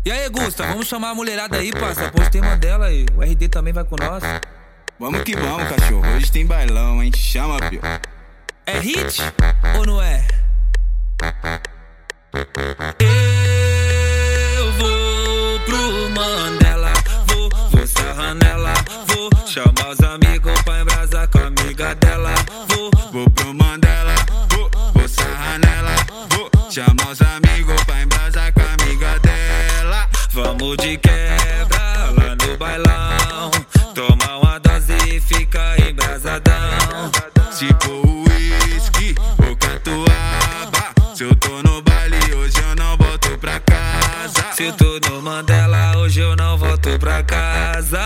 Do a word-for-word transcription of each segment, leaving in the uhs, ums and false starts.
E aí, Gusta, vamos chamar a mulherada aí, parça. Postei uma dela aí. O R D também vai com nós. Vamos que vamos, cachorro. Hoje tem bailão, hein? Chama, pio. É hit ou não é? Eu vou pro Mandela, vou, vou sarrar nela, vou chamar os amigos pra embrasar com a amiga dela. Vou, vou pro Mandela, vou, vou sarrar nela, vou chamar os amigos pra embrasar com a amiga dela. Vamos de quebra lá no bailão, toma uma dose e fica embrasadão. Se for uísque ou catuaba, se eu tô no baile hoje eu não volto pra casa. Se eu tô no Mandela hoje eu não volto pra casa.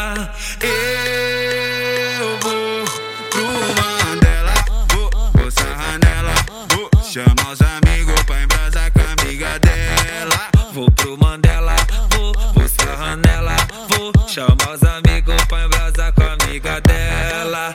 Eu vou pro Mandela, vou, vou sarrar nela, vou chamar os amigos pra embrasar com a amiga dela. Vou pro Mandela, vou, vou sarrar nela, vou chamar os amigos pra embrasar com a amiga dela.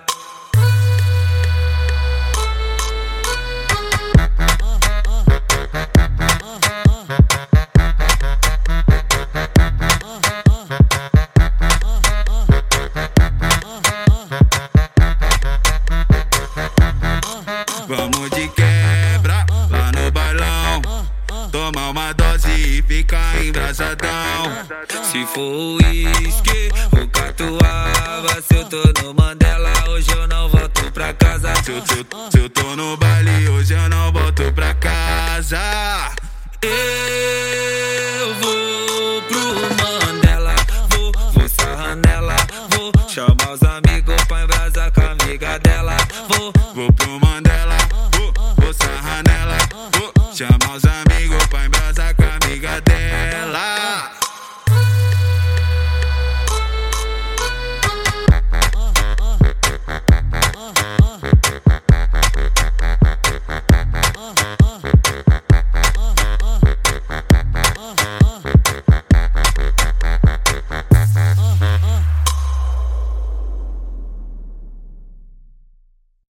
Vamos de quebra lá no bailão, tomar uma dose e ficar embrasadão. Se for uísque ou catuaba, se eu tô no Mandela hoje eu não volto pra casa. Se eu, se eu, se eu tô no baile hoje eu não volto pra casa.